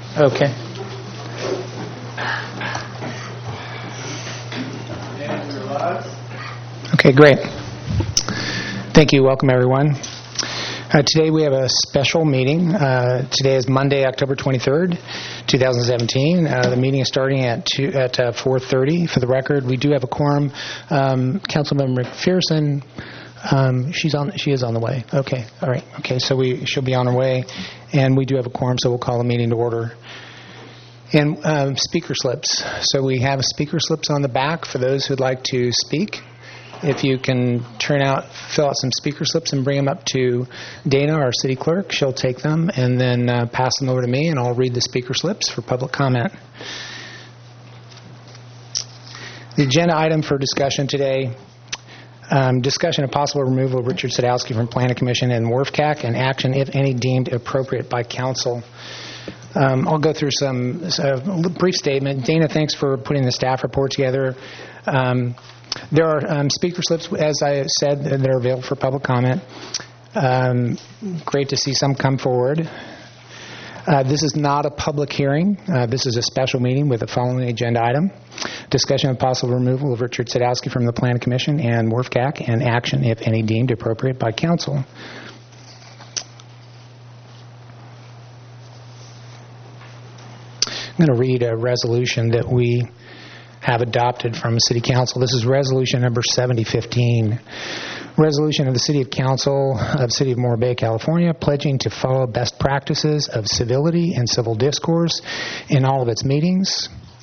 Okay. Okay, great. Thank you. Welcome, everyone. Today we have a special meeting. Today is Monday, October 23rd, 2017. The meeting is starting at 4:30. For the record, we do have a quorum. Councilmember McPherson, she is on the way. Okay, all right. Okay, so she'll be on her way, and we do have a quorum, so we'll call the meeting to order. And speaker slips. So we have speaker slips on the back for those who'd like to speak. If you can fill out some speaker slips and bring them up to Dana, our city clerk, she'll take them and then pass them over to me, and I'll read the speaker slips for public comment. The agenda item for discussion today, discussion of possible removal of Richard Sadowski from Planning Commission and WRF-CAC, and action, if any, deemed appropriate by council. I'll go through some brief statement. Dana, thanks for putting the staff report together. There are speaker slips, as I said, that are available for public comment. Great to see some come forward. This is not a public hearing. This is a special meeting with the following agenda item: discussion of possible removal of Richard Sadowski from the Planning Commission and WRF-CAC, and action, if any, deemed appropriate by council. I'm going to read a resolution that we have adopted from City Council. This is resolution number 7015. Resolution of the City Council of City of Morro Bay, California, pledging to follow best practices of civility and civil discourse in all of its meetings.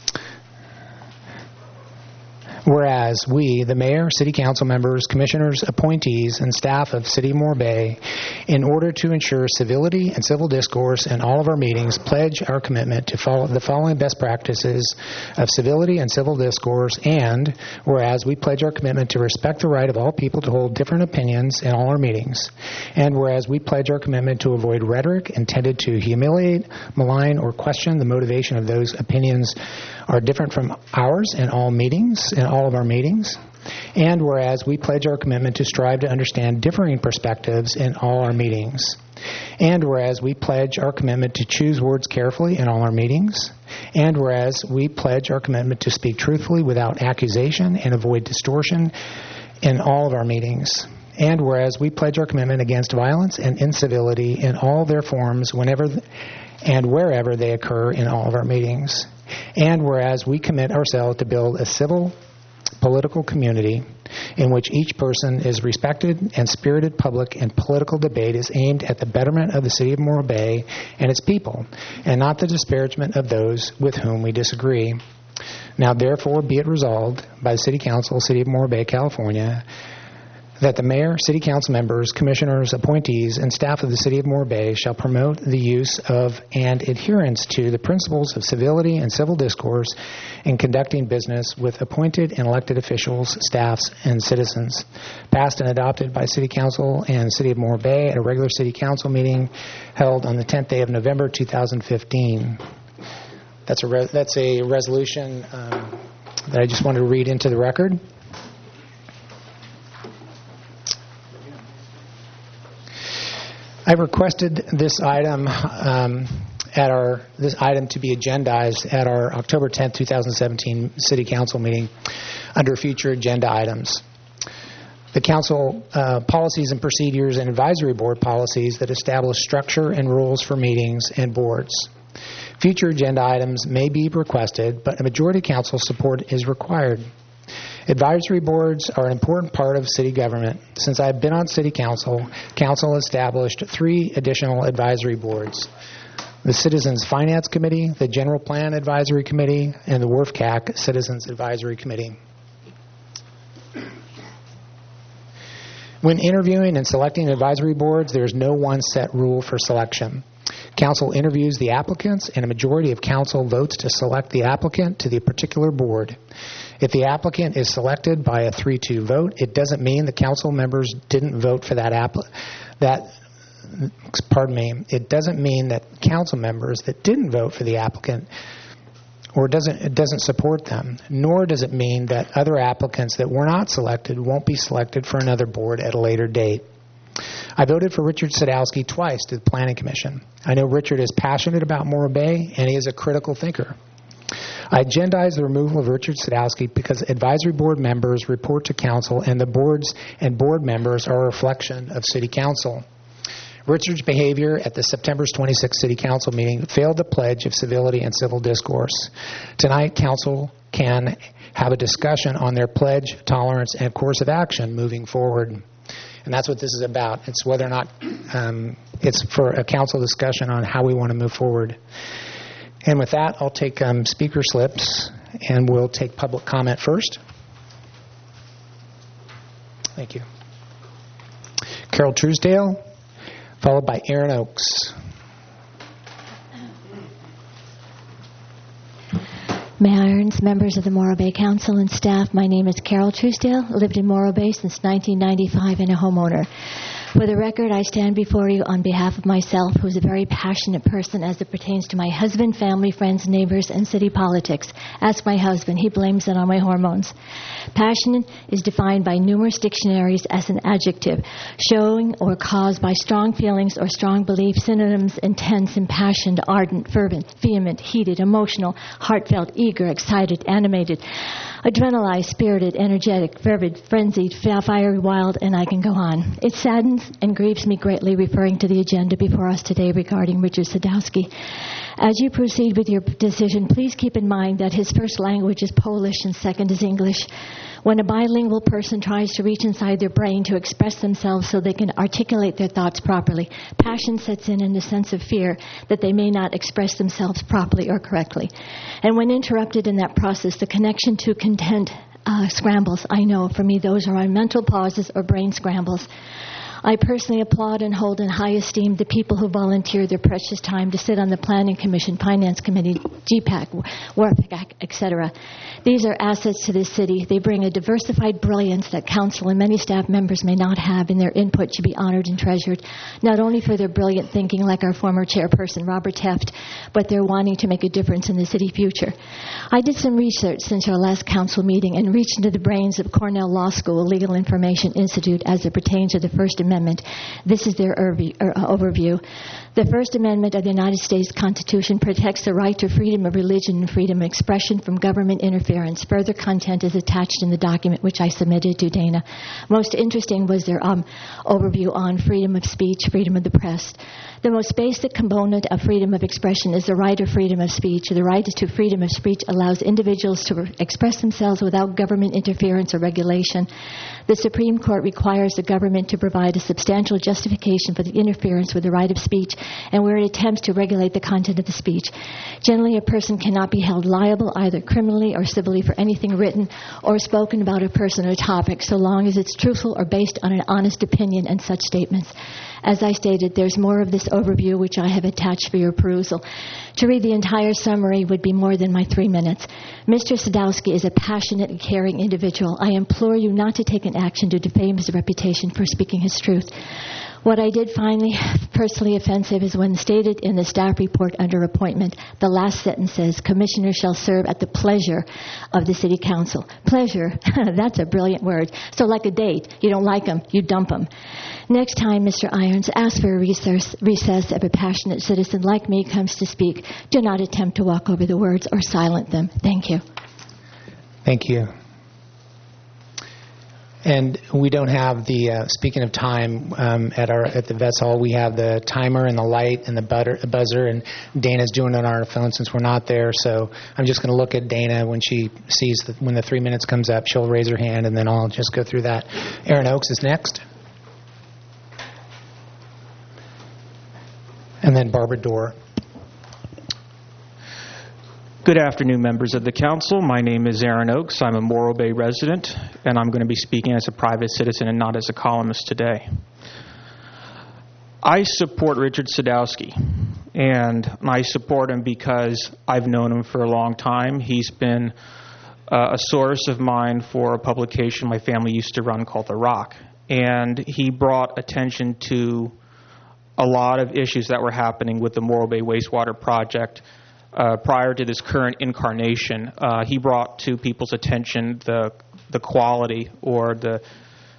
Whereas we, the mayor, city council members, commissioners, appointees, and staff of City of Morro Bay, in order to ensure civility and civil discourse in all of our meetings, pledge our commitment to follow the following best practices of civility and civil discourse. And whereas we pledge our commitment to respect the right of all people to hold different opinions in all our meetings. And whereas we pledge our commitment to avoid rhetoric intended to humiliate, malign, or question the motivation of those opinions are different from ours in all of our meetings. And whereas we pledge our commitment to strive to understand differing perspectives in all our meetings. And whereas we pledge our commitment to choose words carefully in all our meetings. And whereas we pledge our commitment to speak truthfully without accusation and avoid distortion in all of our meetings. And whereas we pledge our commitment against violence and incivility in all their forms whenever and wherever they occur in all of our meetings. And whereas we commit ourselves to build a civil, political community in which each person is respected and spirited public and political debate is aimed at the betterment of the City of Morro Bay and its people, and not the disparagement of those with whom we disagree. Now therefore be it resolved by the City Council, City of Morro Bay, California, that the mayor, city council members, commissioners, appointees, and staff of the City of Morro Bay shall promote the use of and adherence to the principles of civility and civil discourse in conducting business with appointed and elected officials, staffs, and citizens. Passed and adopted by City Council and City of Morro Bay at a regular City Council meeting held on the 10th day of November 2015. That's a resolution that I just wanted to read into the record. I've requested this item to be agendized at our October 10th, 2017 City Council meeting under future agenda items. The Council policies and procedures and advisory board policies that establish structure and rules for meetings and boards. Future agenda items may be requested, but a majority Council support is required. Advisory boards are an important part of city government. Since I've been on City Council, Council established 3 additional advisory boards: the Citizens Finance Committee, the General Plan Advisory Committee, and the WRF-CAC Citizens Advisory Committee. When interviewing and selecting advisory boards, there is no one set rule for selection. Council interviews the applicants, and a majority of Council votes to select the applicant to the particular board. If the applicant is selected by a 3-2 vote, it doesn't mean the Council members didn't vote for It doesn't mean that Council members that didn't vote for the applicant or it doesn't support them, nor does it mean that other applicants that were not selected won't be selected for another board at a later date. I voted for Richard Sadowski twice to the Planning Commission. I know Richard is passionate about Morro Bay, and he is a critical thinker. I agendized the removal of Richard Sadowski because advisory board members report to council, and the boards and board members are a reflection of city council. Richard's behavior at the September 26th City Council meeting failed the pledge of civility and civil discourse. Tonight, council can have a discussion on their pledge, tolerance, and course of action moving forward. And that's what this is about. It's whether or not it's for a council discussion on how we want to move forward. And with that, I'll take speaker slips, and we'll take public comment first. Thank you. Carol Truesdale, followed by Aaron Oaks. Mayor Irons, members of the Morro Bay Council and staff, my name is Carol Truesdale. Lived in Morro Bay since 1995 and a homeowner. For the record, I stand before you on behalf of myself, who's a very passionate person as it pertains to my husband, family, friends, neighbors, and city politics. Ask my husband. He blames it on my hormones. Passionate is defined by numerous dictionaries as an adjective, showing or caused by strong feelings or strong beliefs, synonyms, intense, impassioned, ardent, fervent, vehement, heated, emotional, heartfelt, eager, excited, animated, adrenalized, spirited, energetic, fervid, frenzied, fiery, wild, and I can go on. It saddens and grieves me greatly referring to the agenda before us today regarding Richard Sadowski. As you proceed with your decision, please keep in mind that his first language is Polish and second is English. When a bilingual person tries to reach inside their brain to express themselves so they can articulate their thoughts properly, passion sets in and a sense of fear that they may not express themselves properly or correctly. And when interrupted in that process, the connection to content scrambles. I know, for me, those are my mental pauses or brain scrambles. I personally applaud and hold in high esteem the people who volunteer their precious time to sit on the Planning Commission, Finance Committee, GPAC, WRPAC, etc. These are assets to this city. They bring a diversified brilliance that council and many staff members may not have, and their input should be honored and treasured, not only for their brilliant thinking like our former chairperson, Robert Teft, but their wanting to make a difference in the city future. I did some research since our last council meeting and reached into the brains of Cornell Law School Legal Information Institute as it pertains to the First Amendment. This is their overview. The First Amendment of the United States Constitution protects the right to freedom of religion and freedom of expression from government interference. Further content is attached in the document which I submitted to Dana. Most interesting was their overview on freedom of speech, freedom of the press. The most basic component of freedom of expression is the right of freedom of speech. The right to freedom of speech allows individuals to express themselves without government interference or regulation. The Supreme Court requires the government to provide a substantial justification for the interference with the right of speech and where it attempts to regulate the content of the speech. Generally, a person cannot be held liable either criminally or civilly for anything written or spoken about a person or topic so long as it's truthful or based on an honest opinion and such statements. As I stated, there's more of this overview which I have attached for your perusal. To read the entire summary would be more than my 3 minutes. Mr. Sadowski is a passionate and caring individual. I implore you not to take an action to defame his reputation for speaking his truth. What I did find personally offensive is when stated in the staff report under appointment, the last sentence says, commissioners shall serve at the pleasure of the city council. Pleasure, that's a brilliant word. So like a date, you don't like them, you dump them. Next time, Mr. Irons, ask for a recess if a passionate citizen like me comes to speak. Do not attempt to walk over the words or silence them. Thank you. Thank you. And we don't have the, speaking of time, at the Vets Hall, we have the timer and the light and the buzzer, and Dana's doing it on our phone since we're not there. So I'm just going to look at Dana when she sees when the 3 minutes comes up. She'll raise her hand, and then I'll just go through that. Aaron Oaks is next. And then Barbara Dorr. Good afternoon, members of the council. My name is Aaron Oaks. I'm a Morro Bay resident, and I'm going to be speaking as a private citizen and not as a columnist today. I support Richard Sadowski, and I support him because I've known him for a long time. He's been a source of mine for a publication my family used to run called The Rock, and he brought attention to a lot of issues that were happening with the Morro Bay wastewater project. Prior to this current incarnation, he brought to people's attention the quality or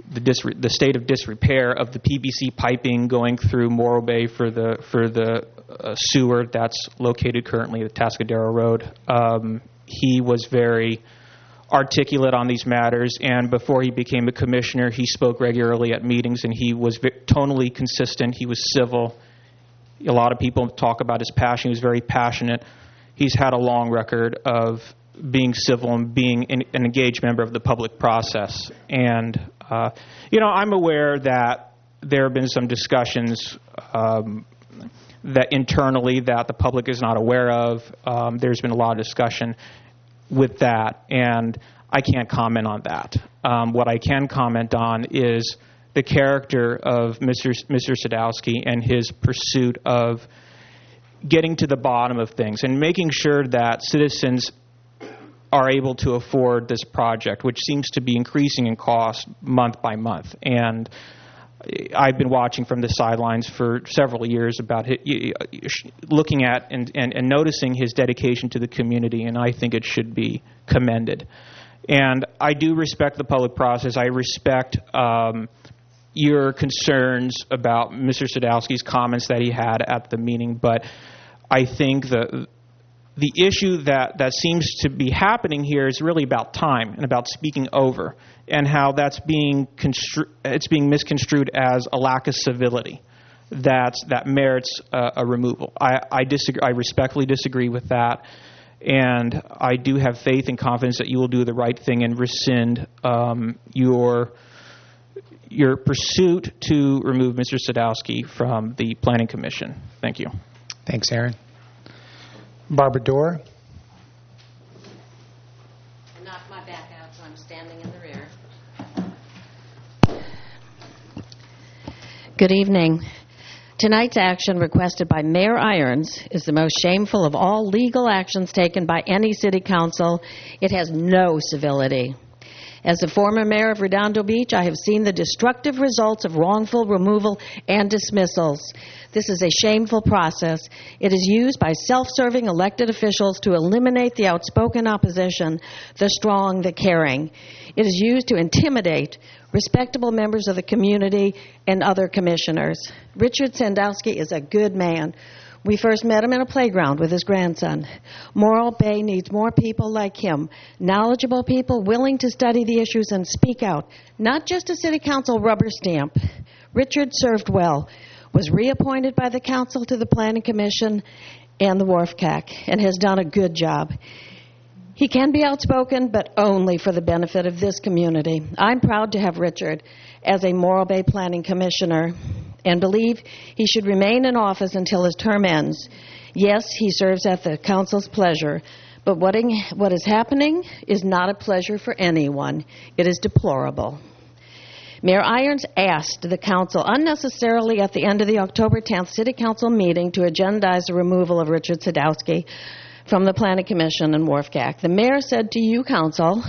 the state of disrepair of the PVC piping going through Morro Bay for the sewer that's located currently at Tascadero Road. He was very articulate on these matters, and before he became a commissioner, he spoke regularly at meetings, and he was tonally consistent. He was civil. A lot of people talk about his passion. He was very passionate. He's had a long record of being civil and being an engaged member of the public process. And, I'm aware that there have been some discussions that internally that the public is not aware of. There's been a lot of discussion with that, and I can't comment on that. What I can comment on is the character of Mr. Sadowski and his pursuit of getting to the bottom of things and making sure that citizens are able to afford this project, which seems to be increasing in cost month by month. And I've been watching from the sidelines for several years about looking at and noticing his dedication to the community, and I think it should be commended. And I do respect the public process. I respect your concerns about Mr. Sadowski's comments that he had at the meeting, but I think the issue that seems to be happening here is really about time and about speaking over, and how that's being misconstrued as a lack of civility that merits a removal. I disagree. I respectfully disagree with that, and I do have faith and confidence that you will do the right thing and rescind your pursuit to remove Mr. Sadowski from the Planning Commission. Thank you. Thanks, Aaron. Barbara Dorr. I knocked my back out, so I'm standing in the rear. Good evening. Tonight's action requested by Mayor Irons is the most shameful of all legal actions taken by any city council. It has no civility. As the former mayor of Redondo Beach, I have seen the destructive results of wrongful removal and dismissals. This is a shameful process. It is used by self-serving elected officials to eliminate the outspoken opposition, the strong, the caring. It is used to intimidate respectable members of the community and other commissioners. Richard Sadowski is a good man. We first met him in a playground with his grandson. Morro Bay needs more people like him, knowledgeable people willing to study the issues and speak out, not just a city council rubber stamp. Richard served well, was reappointed by the council to the Planning Commission and the WRFCAC, and has done a good job. He can be outspoken, but only for the benefit of this community. I'm proud to have Richard as a Morro Bay Planning Commissioner and believe he should remain in office until his term ends. Yes, he serves at the council's pleasure, but what is happening is not a pleasure for anyone. It is deplorable. Mayor Irons asked the council unnecessarily at the end of the October 10th City Council meeting to agendize the removal of Richard Sadowski from the Planning Commission and WRFCAC. The mayor said to you, council,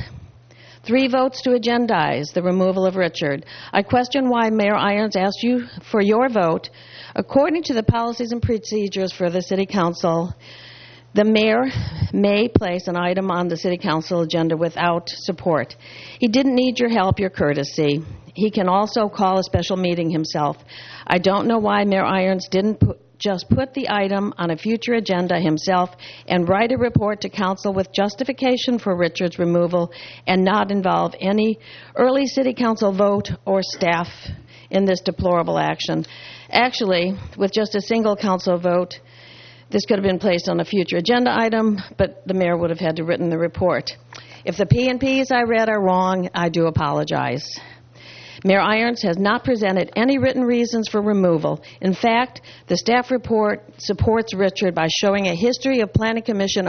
3 votes to agendize the removal of Richard. I question why Mayor Irons asked you for your vote. According to the policies and procedures for the City Council, the mayor may place an item on the City Council agenda without support. He didn't need your help, your courtesy. He can also call a special meeting himself. I don't know why Mayor Irons didn't just put the item on a future agenda himself and write a report to council with justification for Richard's removal and not involve any early City Council vote or staff in this deplorable action. Actually, with just a single council vote, this could have been placed on a future agenda item, but the mayor would have had to written the report. If the P&Ps I read are wrong, I do apologize. Mayor Irons has not presented any written reasons for removal. In fact, the staff report supports Richard by showing a history of Planning Commission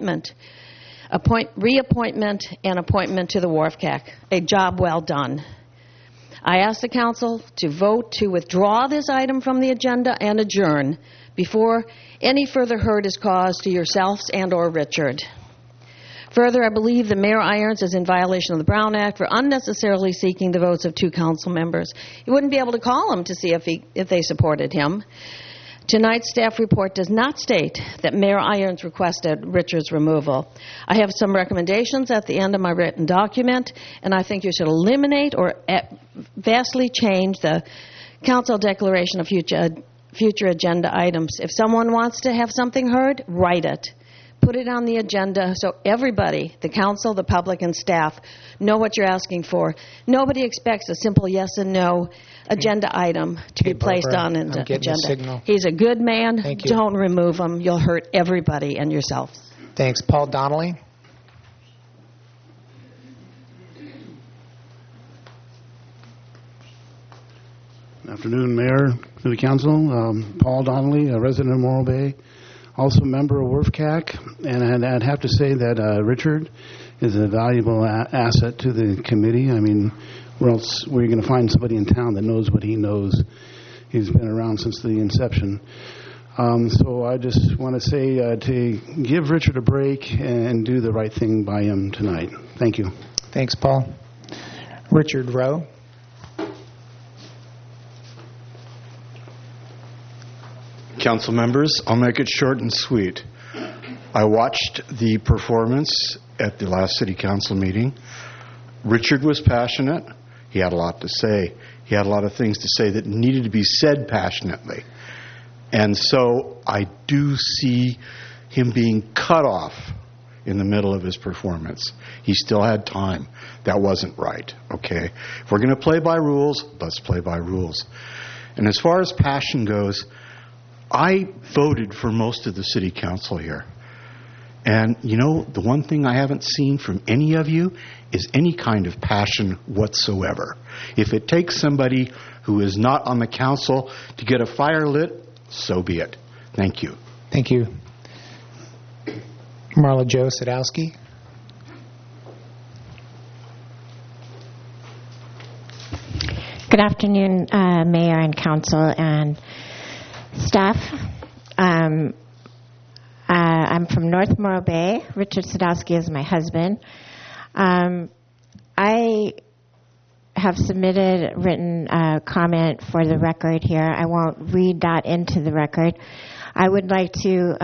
reappointment, and appointment to the WRFCAC. A job well done. I ask the council to vote to withdraw this item from the agenda and adjourn before any further hurt is caused to yourselves and or Richard. Further, I believe that Mayor Irons is in violation of the Brown Act for unnecessarily seeking the votes of 2 council members. He wouldn't be able to call them to see if they supported him. Tonight's staff report does not state that Mayor Irons requested Richard's removal. I have some recommendations at the end of my written document, and I think you should eliminate or vastly change the council declaration of future agenda items. If someone wants to have something heard, write it. Put it on the agenda so everybody, the council, the public, and staff, know what you're asking for. Nobody expects a simple yes and no agenda item to be placed on an agenda. He's a good man. Thank you. Don't remove him. You'll hurt everybody and yourself. Thanks. Paul Donnelly. Good afternoon, Mayor, City Council. Paul Donnelly, a resident of Morro Bay, also a member of WRFCAC, and I'd have to say that Richard is a valuable asset to the committee. I mean, where else were you going to find somebody in town that knows what he knows? He's been around since the inception. So I just want to say to give Richard a break and do the right thing by him tonight. Thank you. Thanks, Paul. Richard Rowe. Council members, I'll make it short and sweet. I watched the performance at the last City Council meeting. Richard was passionate. He had a lot to say. He had a lot of things to say that needed to be said passionately. And so I do see him being cut off in the middle of his performance. He still had time. That wasn't right, okay? If we're going to play by rules, let's play by rules. And as far as passion goes, I voted for most of the City Council here. And, you know, the one thing I haven't seen from any of you is any kind of passion whatsoever. If it takes somebody who is not on the council to get a fire lit, so be it. Thank you. Thank you. Marla Jo Sadowski. Good afternoon, Mayor and Council and staff. I'm from North Morro Bay. Richard Sadowski is my husband. I have submitted written comment for the record here. I won't read that into the record. I would like to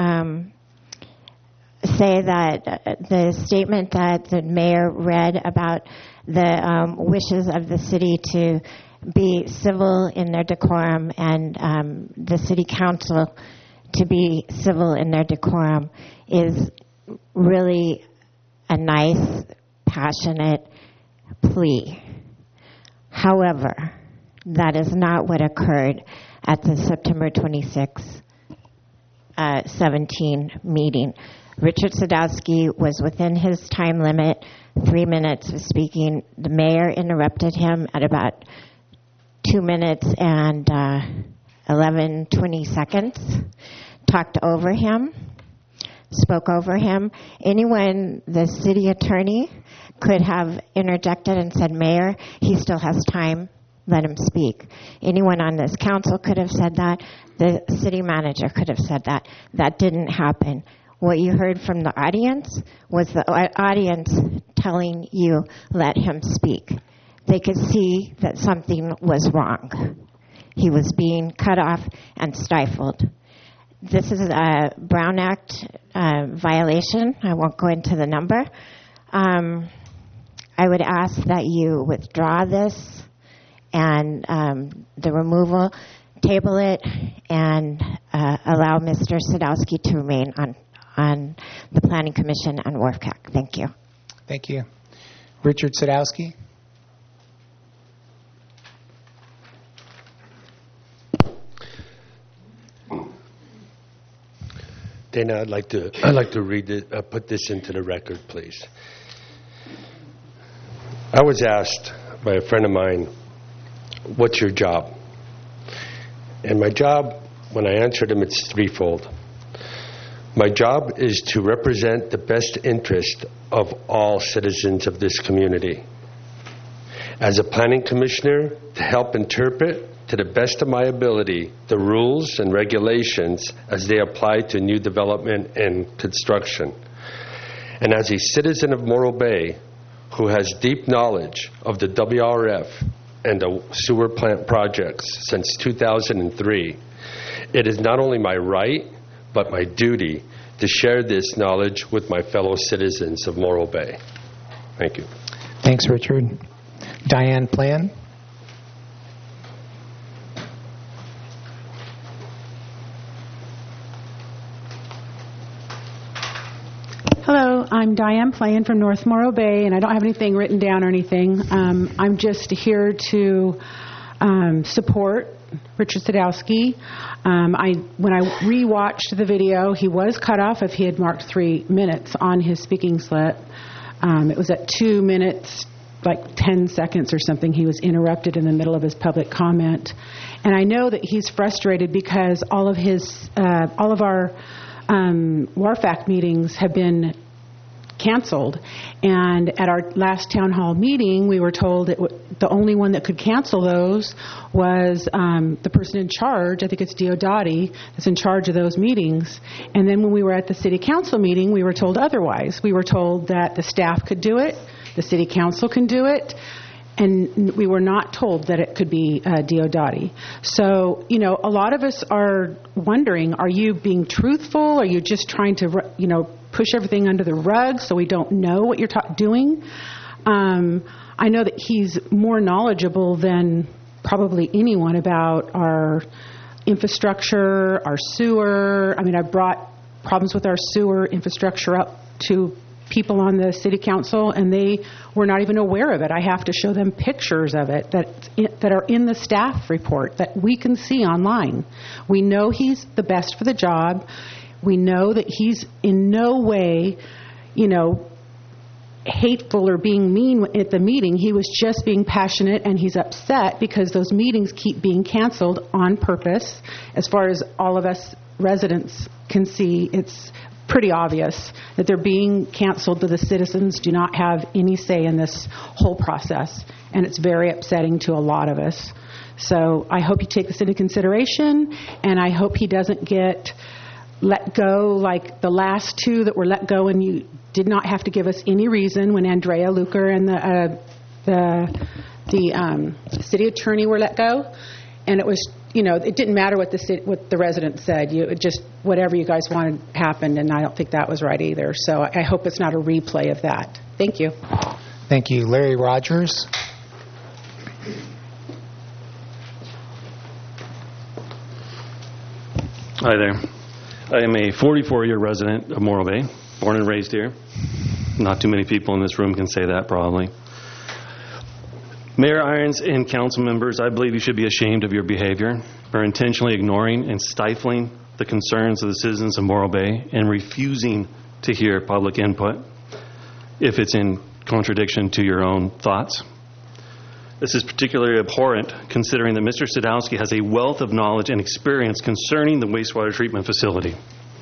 say that the statement that the mayor read about the wishes of the city to be civil in their decorum and the city council to be civil in their decorum is really a nice, passionate plea. However, that is not what occurred at the September 26, 17 meeting. Richard Sadowski was within his time limit, 3 minutes of speaking. The mayor interrupted him at about 2 minutes and 20 seconds, talked over him, spoke over him. Anyone, the city attorney, could have interjected and said, Mayor, he still has time, let him speak. Anyone on this council could have said that. The city manager could have said that. That didn't happen. What you heard from the audience was the audience telling you, let him speak. They could see that something was wrong. He was being cut off and stifled. This is a Brown Act violation. I won't go into the number. I would ask that you withdraw this and the removal, table it, and allow Mr. Sadowski to remain on the Planning Commission and WRFCAC. Thank you. Thank you. Richard Sadowski. Dana, I'd like to read it, put this into the record, please. I was asked by a friend of mine, what's your job? And my job, when I answered him, it's threefold. My job is to represent the best interest of all citizens of this community. As a planning commissioner, to help interpret, to the best of my ability, the rules and regulations as they apply to new development and construction. And as a citizen of Morro Bay who has deep knowledge of the WRF and the sewer plant projects since 2003, It is not only my right, but my duty to share this knowledge with my fellow citizens of Morro Bay. Thank you. Thanks, Richard. Diane Plan. Hello, I'm Diane Plain from North Morro Bay, and I don't have anything written down or anything. I'm just here to support Richard Sadowski. When I rewatched the video, he was cut off if he had marked 3 minutes on his speaking slip. It was at 2 minutes, like 10 seconds or something. He was interrupted in the middle of his public comment. And I know that he's frustrated because all of our WARFAC meetings have been canceled. And at our last town hall meeting, we were told that the only one that could cancel those was the person in charge. I think it's Diodati that's in charge of those meetings. And then when we were at the city council meeting, we were told otherwise. We were told that the staff could do it, the city council can do it, and we were not told that it could be Diodati. So, a lot of us are wondering, are you being truthful? Are you just trying to, push everything under the rug so we don't know what you're doing? I know that he's more knowledgeable than probably anyone about our infrastructure, our sewer. I mean, I brought problems with our sewer infrastructure up to people on the city council, and they were not even aware of it. I have to show them pictures of it that are in the staff report that we can see online. We know he's the best for the job. We know that he's in no way, hateful or being mean at the meeting. He was just being passionate, and he's upset because those meetings keep being canceled on purpose. As far as all of us residents can see, it's pretty obvious that they're being canceled, that the citizens do not have any say in this whole process, and it's very upsetting to a lot of us. So I hope you take this into consideration, and I hope he doesn't get let go like the last two that were let go, and you did not have to give us any reason when Andrea Luker and the city attorney were let go, and it was it didn't matter what the residents said. Just whatever you guys wanted happened, and I don't think that was right either. So I hope it's not a replay of that. Thank you. Thank you. Larry Rogers. Hi there. I am a 44-year resident of Morro Bay, born and raised here. Not too many people in this room can say that, probably. Mayor Irons and council members, I believe you should be ashamed of your behavior for intentionally ignoring and stifling the concerns of the citizens of Morro Bay and refusing to hear public input if it's in contradiction to your own thoughts. This is particularly abhorrent considering that Mr. Sadowski has a wealth of knowledge and experience concerning the wastewater treatment facility.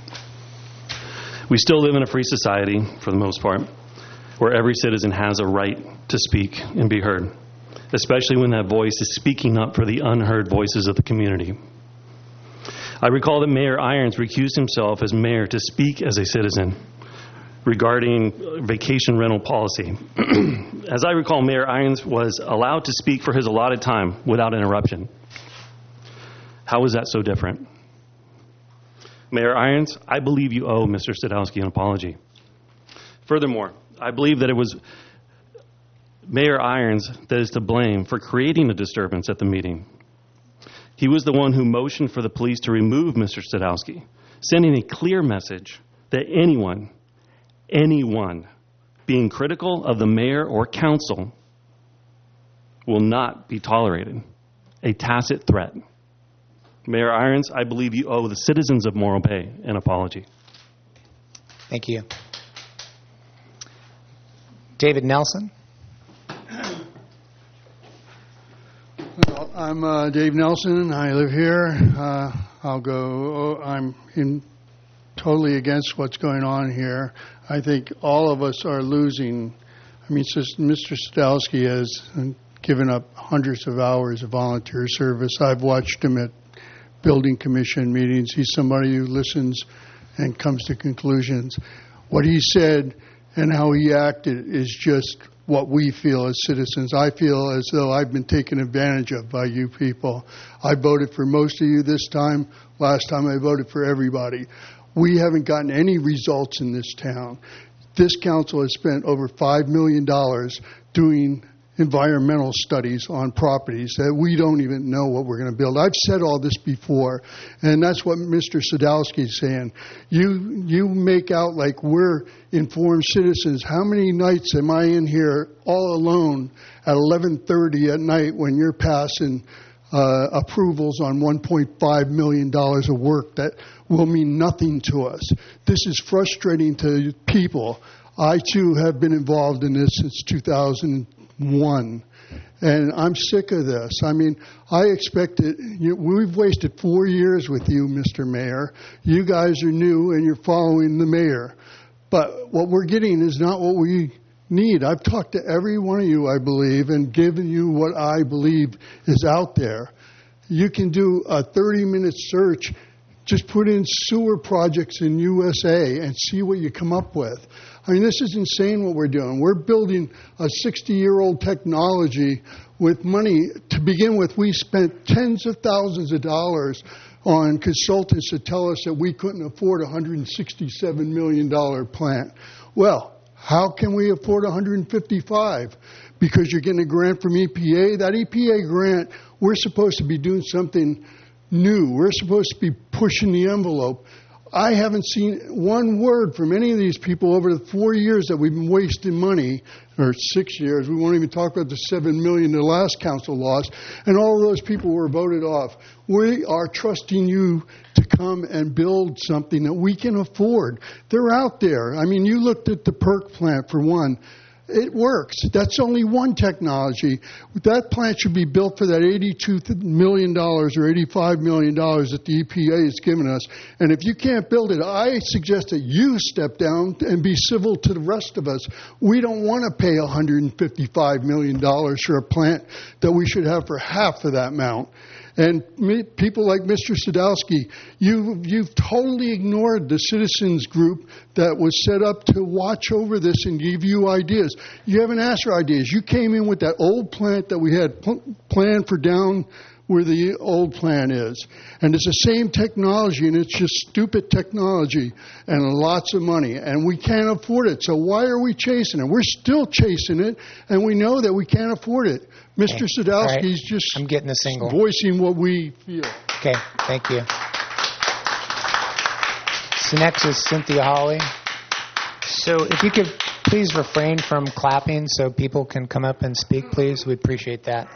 We still live in a free society, for the most part, where every citizen has a right to speak and be heard, especially when that voice is speaking up for the unheard voices of the community. I recall that Mayor Irons recused himself as mayor to speak as a citizen regarding vacation rental policy. As I recall, Mayor Irons was allowed to speak for his allotted time without interruption. How is that so different? Mayor Irons, I believe you owe Mr. Sadowski an apology. Furthermore, I believe that it was Mayor Irons that is to blame for creating a disturbance at the meeting. He was the one who motioned for the police to remove Mr. Sadowski, sending a clear message that anyone being critical of the mayor or council will not be tolerated. A tacit threat. Mayor Irons, I believe you owe the citizens of Morro Bay an apology. Thank you. David Nelson. Well, I'm Dave Nelson. I live here. I'm totally against what's going on here. I think all of us are losing. I mean, Mr. Sadowski has given up hundreds of hours of volunteer service. I've watched him at building commission meetings. He's somebody who listens and comes to conclusions. What he said and how he acted is just what we feel as citizens. I feel as though I've been taken advantage of by you people. I voted for most of you this time. Last time I voted for everybody. We haven't gotten any results in this town. This council has spent over $5 million doing environmental studies on properties that we don't even know what we're going to build. I've said all this before, and that's what Mr. Sadowski is saying. You make out like we're informed citizens. How many nights am I in here all alone at 11:30 at night when you're passing approvals on $1.5 million of work that will mean nothing to us? This is frustrating to people. I, too, have been involved in this since 2001, and I'm sick of this. I mean, I expected, we've wasted 4 years with you, Mr. Mayor. You guys are new, and you're following the mayor. But what we're getting is not what we need. I've talked to every one of you, I believe, and given you what I believe is out there. You can do a 30-minute search. Just put in sewer projects in USA and see what you come up with. I mean, this is insane what we're doing. We're building a 60-year-old technology with money. To begin with, we spent tens of thousands of dollars on consultants to tell us that we couldn't afford a $167 million plant. Well, how can we afford 155? Because you're getting a grant from EPA. That EPA grant, we're supposed to be doing something new. We're supposed to be pushing the envelope. I haven't seen one word from any of these people over the 4 years that we've been wasting money, or 6 years. We won't even talk about the $7 million the last council lost, and all of those people were voted off. We are trusting you to come and build something that we can afford. They're out there. I mean, you looked at the PERC plant for one. It works. That's only one technology. That plant should be built for that $82 million or $85 million that the EPA has given us. And if you can't build it, I suggest that you step down and be civil to the rest of us. We don't want to pay $155 million for a plant that we should have for half of that amount. And people like Mr. Sadowski, you've totally ignored the citizens group that was set up to watch over this and give you ideas. You haven't asked for ideas. You came in with that old plant that we had planned for down where the old plant is. And it's the same technology, and it's just stupid technology and lots of money. And we can't afford it. So why are we chasing it? We're still chasing it, and we know that we can't afford it. Mr. Sadowski is just I'm getting a single. Voicing what we feel. Okay, thank you. So next is Cynthia Hawley. So if you could please refrain from clapping so people can come up and speak, please. We'd appreciate that.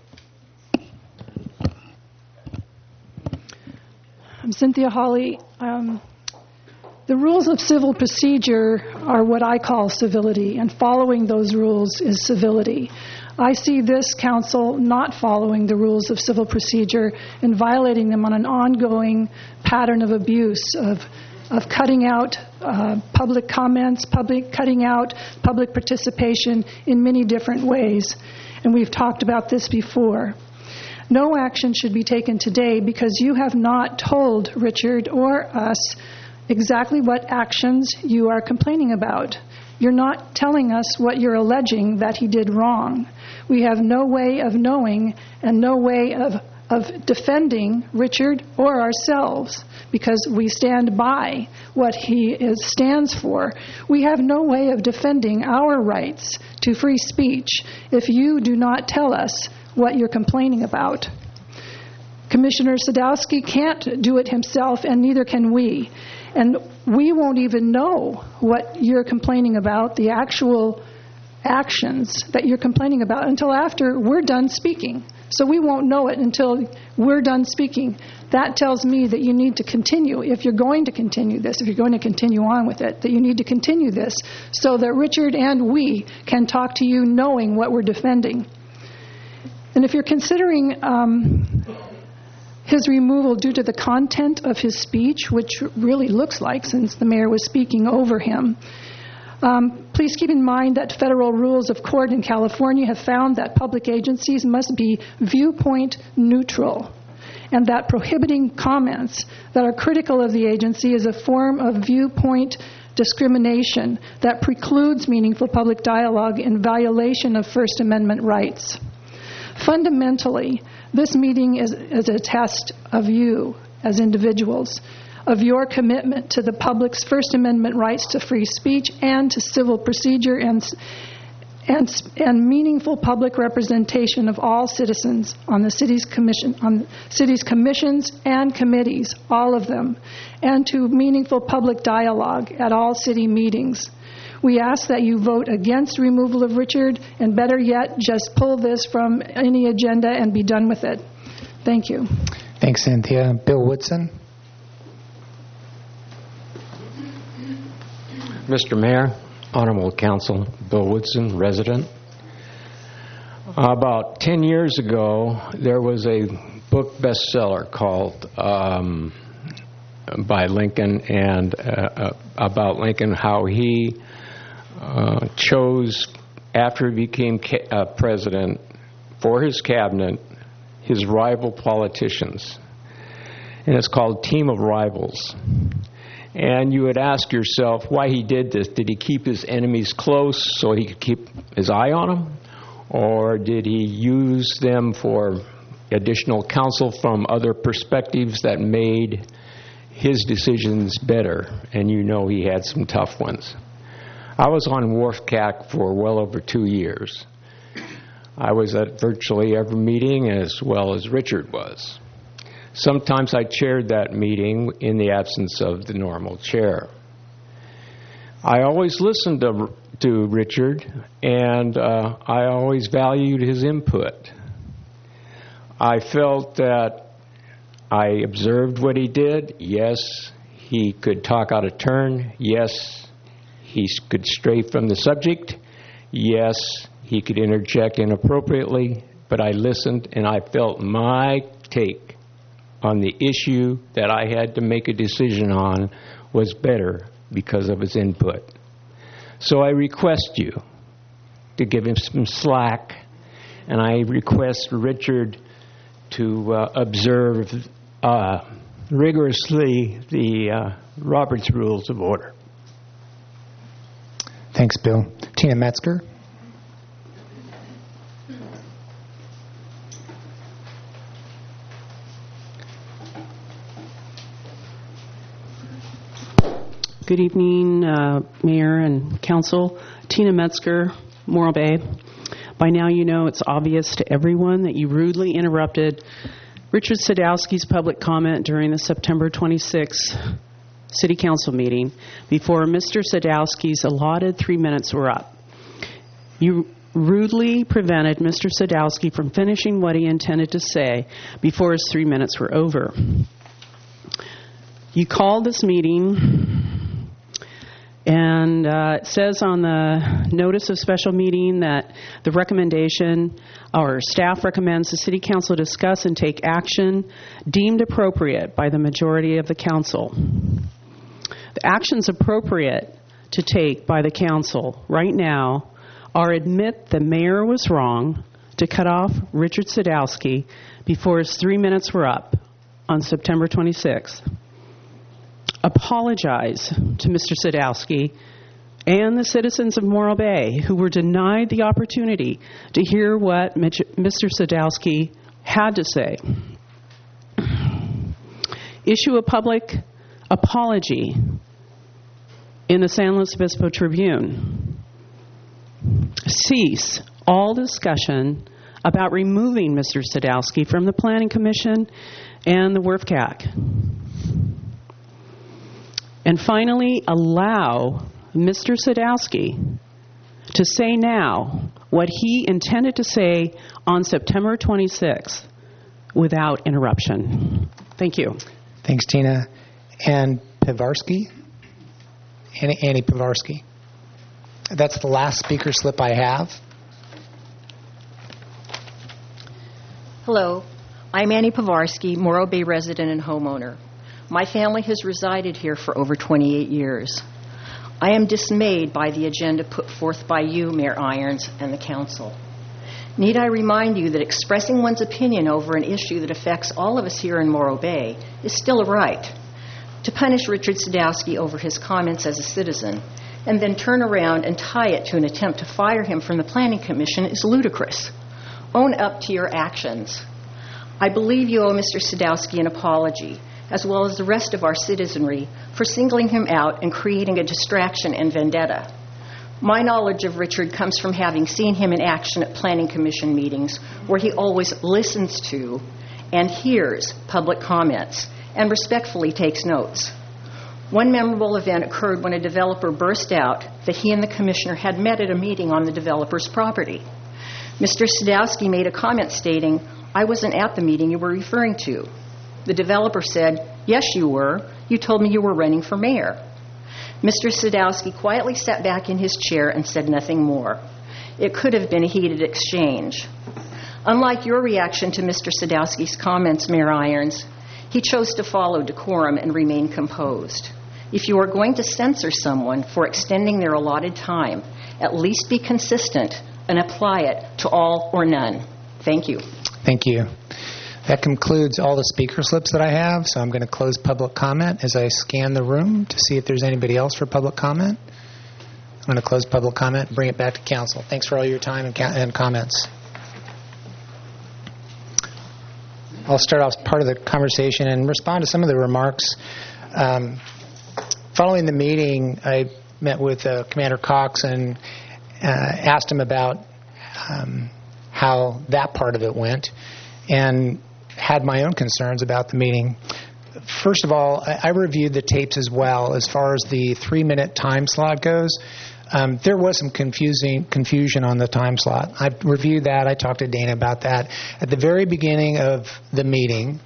I'm Cynthia Hawley. The rules of civil procedure are what I call civility, and following those rules is civility. I see this council not following the rules of civil procedure and violating them on an ongoing pattern of abuse, of cutting out public comments, cutting out public participation in many different ways. And we've talked about this before. No action should be taken today because you have not told Richard or us exactly what actions you are complaining about. You're not telling us what you're alleging that he did wrong. We have no way of knowing and no way of defending Richard or ourselves because we stand by what he stands for. We have no way of defending our rights to free speech if you do not tell us what you're complaining about. Commissioner Sadowski can't do it himself, and neither can we. And we won't even know what you're complaining about, the actual actions that you're complaining about, until after we're done speaking. So we won't know it until we're done speaking. That tells me that you need to continue, if you're going to continue this, if you're going to continue on with it, that you need to continue this so that Richard and we can talk to you knowing what we're defending. And if you're considering his removal due to the content of his speech, which really looks like, since the mayor was speaking over him, please keep in mind that federal rules of court in California have found that public agencies must be viewpoint neutral, and that prohibiting comments that are critical of the agency is a form of viewpoint discrimination that precludes meaningful public dialogue in violation of First Amendment rights. Fundamentally, this meeting is a test of you as individuals, of your commitment to the public's First Amendment rights to free speech and to civil procedure and meaningful public representation of all citizens on the city's commissions and committees, all of them, and to meaningful public dialogue at all city meetings. We ask that you vote against removal of Richard, and better yet, just pull this from any agenda and be done with it. Thank you. Thanks, Cynthia. Bill Woodson. Mr. Mayor, Honorable Council, Bill Woodson, resident. About 10 years ago, there was a book bestseller called by Lincoln and about Lincoln, how he chose, after he became president, for his cabinet, his rival politicians. And it's called Team of Rivals. And you would ask yourself why he did this. Did he keep his enemies close so he could keep his eye on them? Or did he use them for additional counsel from other perspectives that made his decisions better? And you know he had some tough ones. I was on WRFCAC for well over 2 years. I was at virtually every meeting as well as Richard was. Sometimes I chaired that meeting in the absence of the normal chair. I always listened to Richard, and I always valued his input. I felt that I observed what he did. Yes, he could talk out of turn. Yes, he could stray from the subject. Yes, he could interject inappropriately. But I listened, and I felt my take on the issue that I had to make a decision on was better because of his input. So I request you to give him some slack, and I request Richard to observe rigorously the Robert's Rules of Order. Thanks, Bill. Tina Metzger. Good evening, Mayor and Council. Tina Metzger, Morro Bay. By now you know it's obvious to everyone that you rudely interrupted Richard Sadowski's public comment during the September 26th City Council meeting before Mr. Sadowski's allotted 3 minutes were up. You rudely prevented Mr. Sadowski from finishing what he intended to say before his 3 minutes were over. You called this meeting, and it says on the notice of special meeting that the recommendation, or staff recommends the City Council discuss and take action deemed appropriate by the majority of the Council. The actions appropriate to take by the Council right now are admit the Mayor was wrong to cut off Richard Sadowski before his 3 minutes were up on September 26th. Apologize to Mr. Sadowski and the citizens of Morro Bay who were denied the opportunity to hear what Mr. Sadowski had to say. Issue a public apology in the San Luis Obispo Tribune. Cease all discussion about removing Mr. Sadowski from the Planning Commission and the WRFCAC. And finally, allow Mr. Sadowski to say now what he intended to say on September 26th without interruption. Thank you. Thanks, Tina. And Pivarsky? Annie Pivarsky. That's the last speaker slip I have. Hello. I'm Annie Pivarsky, Morro Bay resident and homeowner. My family has resided here for over 28 years. I am dismayed by the agenda put forth by you, Mayor Irons, and the Council. Need I remind you that expressing one's opinion over an issue that affects all of us here in Morro Bay is still a right. To punish Richard Sadowski over his comments as a citizen and then turn around and tie it to an attempt to fire him from the Planning Commission is ludicrous. Own up to your actions. I believe you owe Mr. Sadowski an apology, as well as the rest of our citizenry, for singling him out and creating a distraction and vendetta. My knowledge of Richard comes from having seen him in action at Planning Commission meetings, where he always listens to and hears public comments and respectfully takes notes. One memorable event occurred when a developer burst out that he and the commissioner had met at a meeting on the developer's property. Mr. Sadowski made a comment stating, "I wasn't at the meeting you were referring to." The developer said, "Yes, you were. You told me you were running for mayor." Mr. Sadowski quietly sat back in his chair and said nothing more. It could have been a heated exchange. Unlike your reaction to Mr. Sadowski's comments, Mayor Irons, he chose to follow decorum and remain composed. If you are going to censor someone for extending their allotted time, at least be consistent and apply it to all or none. Thank you. Thank you. That concludes all the speaker slips that I have, so I'm going to close public comment as I scan the room to see if there's anybody else for public comment. I'm going to close public comment and bring it back to council. Thanks for all your time and comments. I'll start off part of the conversation and respond to some of the remarks. Following the meeting, I met with Commander Cox and asked him about how that part of it went and had my own concerns about the meeting. First of all, I reviewed the tapes as well. As far as the 3-minute time slot goes, there was some confusion on the time slot. I reviewed that. I talked to Dana about that. At the very beginning of the meeting,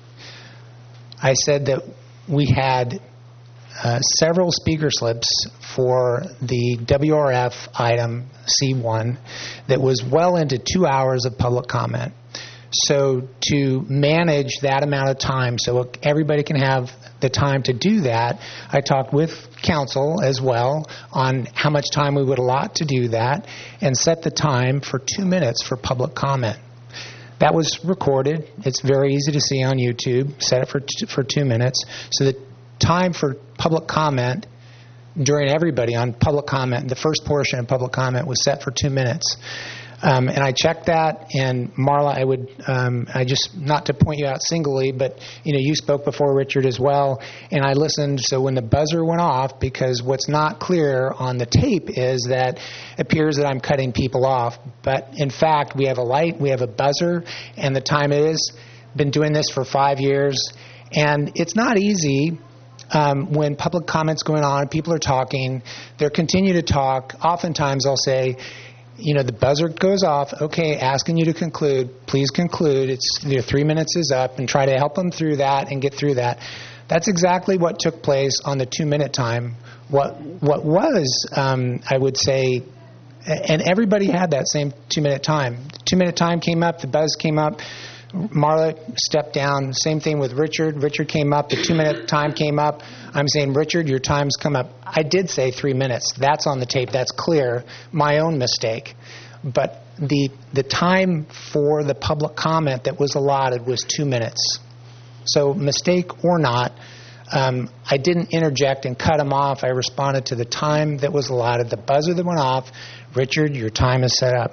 I said that we had several speaker slips for the WRF item C1 that was well into 2 hours of public comment. So to manage that amount of time so everybody can have the time to do that, I talked with council as well on how much time we would allot to do that and set the time for 2 minutes for public comment. That was recorded. It's very easy to see on YouTube. Set it for 2 minutes. So the time for public comment during everybody on public comment, the first portion of public comment was set for 2 minutes. And I checked that, and Marla, I just, not to point you out singly, but, you spoke before, Richard, as well, and I listened, so when the buzzer went off, because what's not clear on the tape is that it appears that I'm cutting people off, but in fact, we have a light, we have a buzzer, and the time it is. Been doing this for 5 years, and it's not easy. When public comment's going on, people are talking, they'll continue to talk. Oftentimes I'll say, the buzzer goes off, okay, asking you to conclude, please conclude. It's 3 minutes is up, and try to help them through that and get through that. That's exactly what took place on the 2-minute time. What was, I would say, and everybody had that same 2-minute time. 2-minute time came up, the buzz came up. Marla stepped down. Same thing with Richard. Richard came up. The 2-minute time came up. I'm saying, Richard, your time's come up. I did say 3 minutes. That's on the tape. That's clear. My own mistake. But the time for the public comment that was allotted was 2 minutes. So mistake or not, I didn't interject and cut him off. I responded to the time that was allotted. The buzzer that went off, Richard, your time is set up.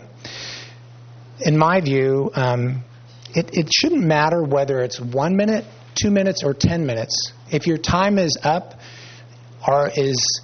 In my view, it shouldn't matter whether it's 1 minute, 2 minutes, or 10 minutes. If your time is up or is,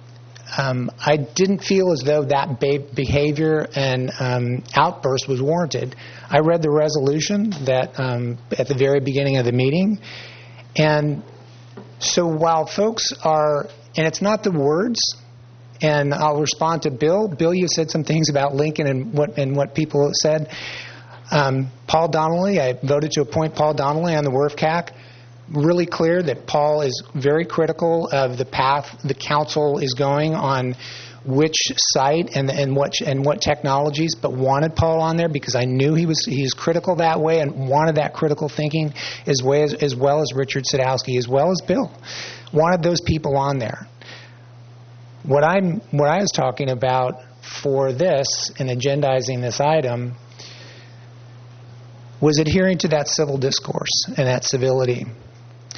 I didn't feel as though that behavior and outburst was warranted. I read the resolution that at the very beginning of the meeting, and so while folks are, and it's not the words, and I'll respond to Bill. Bill, you said some things about Lincoln and what people said. Paul Donnelly, I voted to appoint Paul Donnelly on the WRF-CAC. Really clear that Paul is very critical of the path the council is going on which site and what technologies, but wanted Paul on there because I knew he's critical that way and wanted that critical thinking as well as Richard Sadowski, as well as Bill. Wanted those people on there. What I was talking about for this and agendizing this item was adhering to that civil discourse and that civility.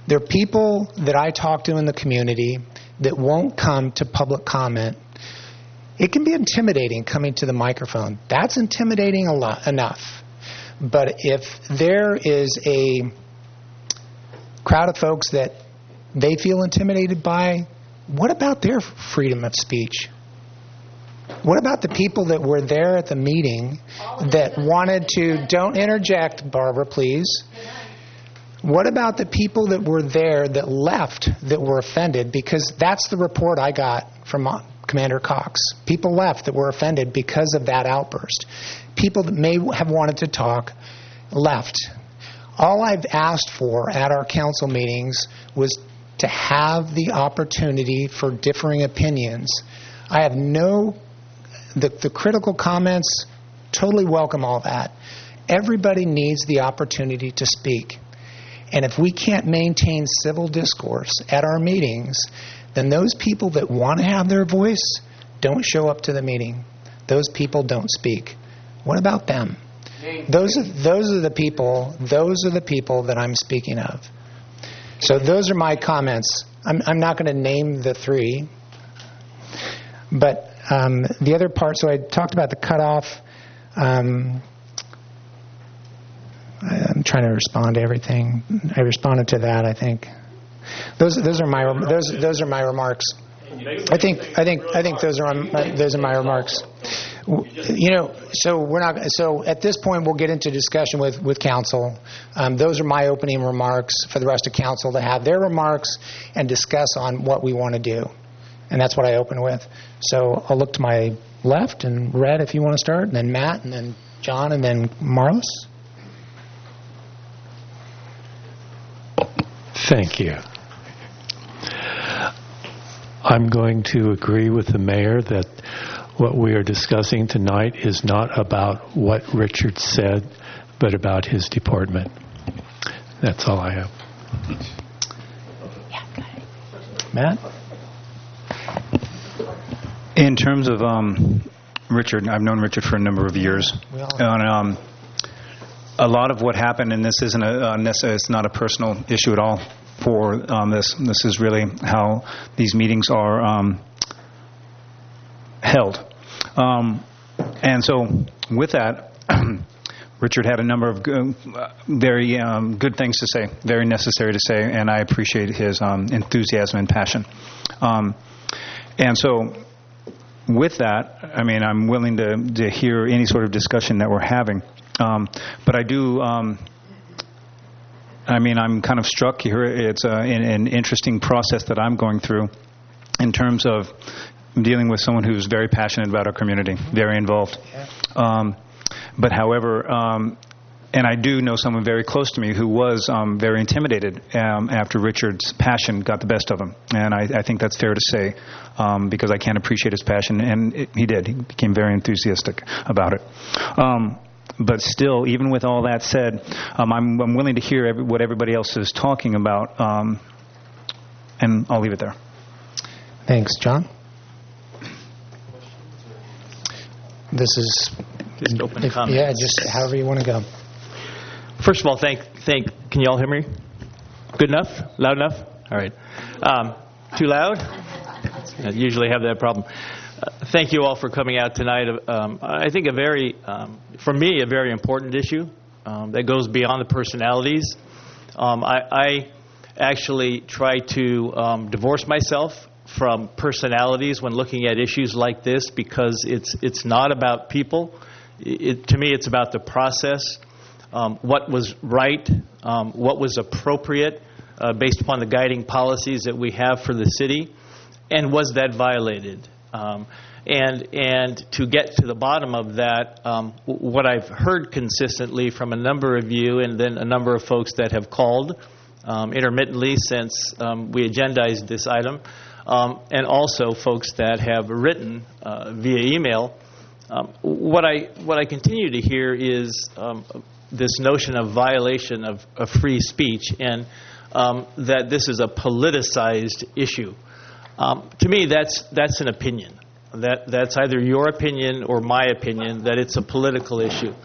There are people that I talk to in the community that won't come to public comment. It can be intimidating coming to the microphone. That's intimidating enough. But if there is a crowd of folks that they feel intimidated by, what about their freedom of speech? What about the people that were there at the meeting that wanted to... Don't interject, Barbara, please. What about the people that were there that left that were offended? Because that's the report I got from Commander Cox. People left that were offended because of that outburst. People that may have wanted to talk left. All I've asked for at our council meetings was to have the opportunity for differing opinions. I have the critical comments, totally welcome all that. Everybody needs the opportunity to speak. And if we can't maintain civil discourse at our meetings, then those people that want to have their voice don't show up to the meeting. Those people don't speak. What about them? Those are the people that I'm speaking of. So those are my comments. I'm not going to name the three, but the other part. So I talked about the cutoff. I'm trying to respond to everything. I responded to that, I think. Those are my remarks. I think those are my remarks. So at this point we'll get into discussion with council. Those are my opening remarks for the rest of council to have their remarks and discuss on what we want to do. And that's what I open with. So I'll look to my left, and Red, if you want to start, and then Matt, and then John, and then Marlis. Thank you. I'm going to agree with the mayor that what we are discussing tonight is not about what Richard said, but about his department. That's all I have. Matt? In terms of Richard, I've known Richard for a number of years. And, a lot of what happened, and this isn't it's not a personal issue at all for this. This is really how these meetings are held. And so with that, Richard had a number of very good things to say, very necessary to say, and I appreciate his enthusiasm and passion. And so with that, I mean, I'm willing to hear any sort of discussion that we're having. But I do, I'm kind of struck here. It's an interesting process that I'm going through in terms of dealing with someone who's very passionate about our community, very involved. But however, and I do know someone very close to me who was very intimidated after Richard's passion got the best of him. And I think that's fair to say because I can't appreciate his passion. And he did. He became very enthusiastic about it. But still, even with all that said, I'm willing to hear what everybody else is talking about. And I'll leave it there. Thanks. John? This is... Just open comments. Yeah, just however you want to go. First of all, can you all hear me? Good enough? Loud enough? All right. Too loud? I usually have that problem. Thank you all for coming out tonight. I think for me, a very important issue that goes beyond the personalities. I actually try to divorce myself from personalities when looking at issues like this because it's not about people. To me, it's about the process, what was right, what was appropriate based upon the guiding policies that we have for the city, and was that violated? And to get to the bottom of that, what I've heard consistently from a number of you and then a number of folks that have called intermittently since we agendized this item, and also folks that have written via email, what I continue to hear is this notion of violation of free speech and that this is a politicized issue. To me, that's an opinion. That's either your opinion or my opinion that it's a political issue.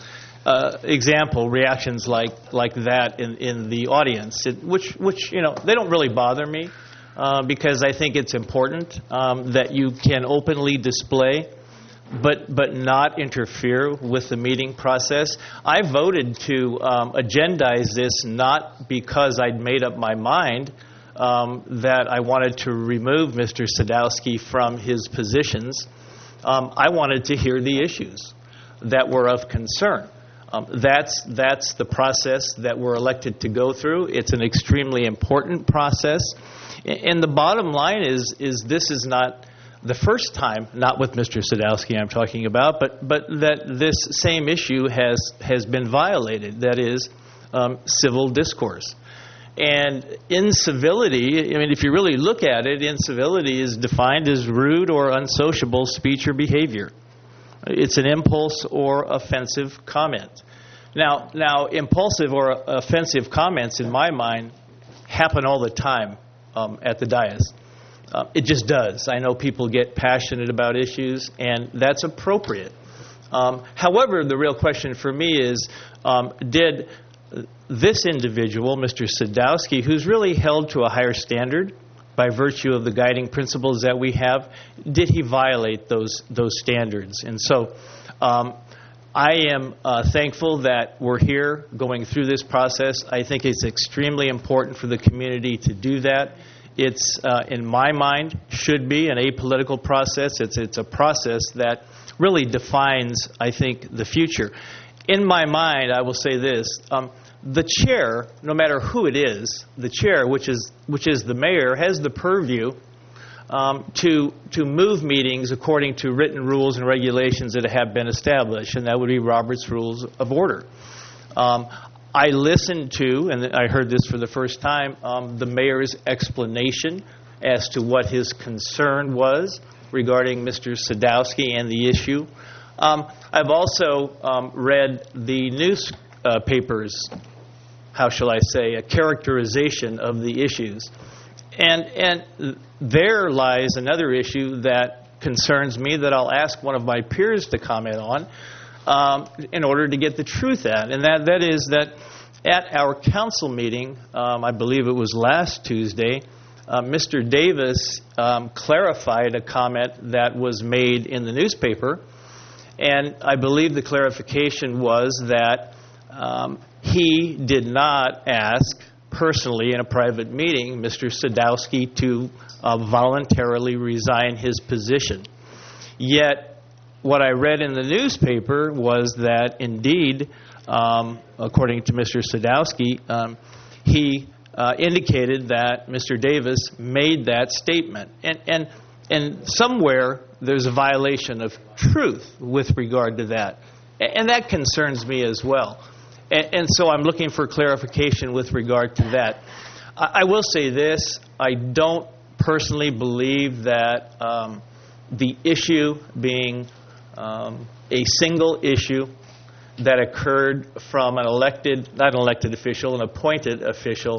example, reactions like that in the audience, which they don't really bother me because I think it's important that you can openly display but not interfere with the meeting process. I voted to agendize this not because I'd made up my mind that I wanted to remove Mr. Sadowski from his positions. I wanted to hear the issues that were of concern. That's the process that we're elected to go through. It's an extremely important process. And the bottom line is this is not the first time, not with Mr. Sadowski I'm talking about, but that this same issue has been violated, that is, civil discourse. And incivility, I mean, if you really look at it, incivility is defined as rude or unsociable speech or behavior. It's an impulse or offensive comment. Now, impulsive or offensive comments, in my mind, happen all the time at the dais. It just does. I know people get passionate about issues, and that's appropriate. However, the real question for me is, did this individual, Mr. Sadowski, who's really held to a higher standard by virtue of the guiding principles that we have, did he violate those standards? And so I am thankful that we're here going through this process. I think it's extremely important for the community to do that. It's, in my mind, should be an apolitical process. It's a process that really defines, I think, the future. In my mind, I will say this. The chair, no matter who it is, the chair, which is the mayor, has the purview to move meetings according to written rules and regulations that have been established, and that would be Robert's Rules of Order. I listened to, and I heard this for the first time, the mayor's explanation as to what his concern was regarding Mr. Sadowski and the issue. I've also read the newspapers, how shall I say, a characterization of the issues. And there lies another issue that concerns me that I'll ask one of my peers to comment on in order to get the truth at. And that is that at our council meeting, I believe it was last Tuesday, Mr. Davis clarified a comment that was made in the newspaper. And I believe the clarification was that he did not ask personally in a private meeting Mr. Sadowski to voluntarily resign his position. Yet what I read in the newspaper was that indeed, according to Mr. Sadowski, he indicated that Mr. Davis made that statement. And somewhere there's a violation of truth with regard to that. And that concerns me as well. And so I'm looking for clarification with regard to that. I will say this. I don't personally believe that the issue being a single issue that occurred from an an appointed official,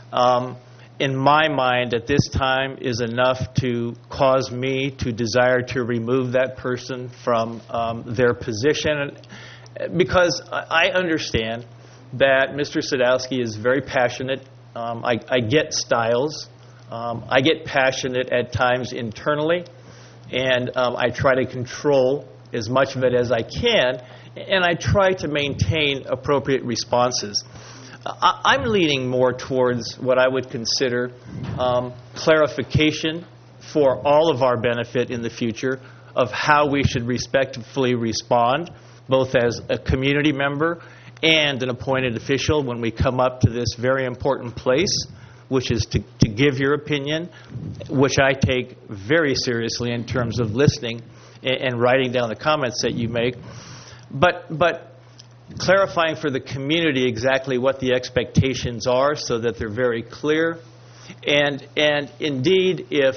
in my mind at this time is enough to cause me to desire to remove that person from their position. Because I understand that Mr. Sadowski is very passionate. I get styles. I get passionate at times internally, and I try to control as much of it as I can, and I try to maintain appropriate responses. I'm leaning more towards what I would consider clarification for all of our benefit in the future of how we should respectfully respond, both as a community member and an appointed official when we come up to this very important place, which is to give your opinion, which I take very seriously in terms of listening and writing down the comments that you make. But clarifying for the community exactly what the expectations are so that they're very clear. And indeed, if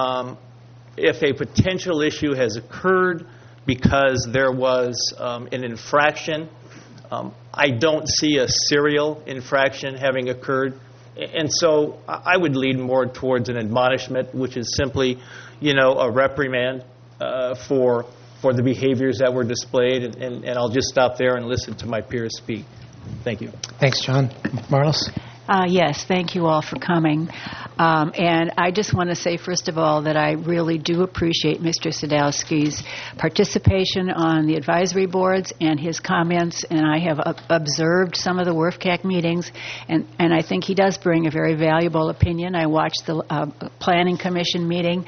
a potential issue has occurred because there was an infraction, I don't see a serial infraction having occurred. And so I would lean more towards an admonishment, which is simply, a reprimand for for the behaviors that were displayed, and I'll just stop there and listen to my peers speak. Thank you. Thanks, John. Marlis? Yes, thank you all for coming. And I just want to say, first of all, that I really do appreciate Mr. Sadowski's participation on the advisory boards and his comments, and I have observed some of the WRFCAC meetings, and I think he does bring a very valuable opinion. I watched the Planning Commission meeting.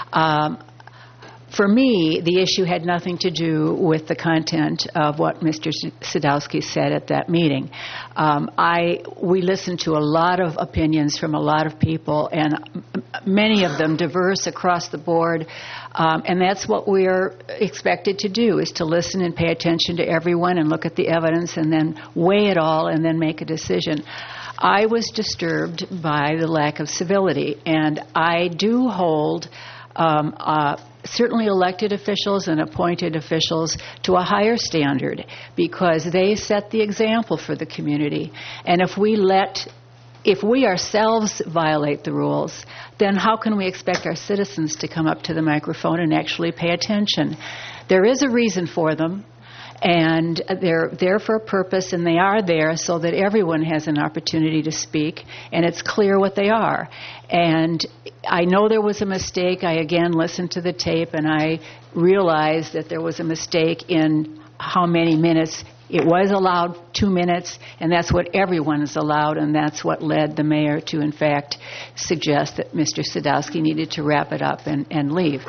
For me, the issue had nothing to do with the content of what Mr. Sadowski said at that meeting. We listened to a lot of opinions from a lot of people, and many of them diverse across the board. And that's what we're expected to do, is to listen and pay attention to everyone and look at the evidence and then weigh it all and then make a decision. I was disturbed by the lack of civility, and I do hold certainly elected officials and appointed officials to a higher standard, because they set the example for the community. And if we ourselves violate the rules, then how can we expect our citizens to come up to the microphone and actually pay attention? There is a reason for them, and they're there for a purpose, and they are there so that everyone has an opportunity to speak, and it's clear what they are. And I know there was a mistake. I again listened to the tape, and I realized that there was a mistake in how many minutes. It was allowed 2 minutes, and that's what everyone is allowed, and that's what led the mayor to, in fact, suggest that Mr. Sadowski needed to wrap it up and leave.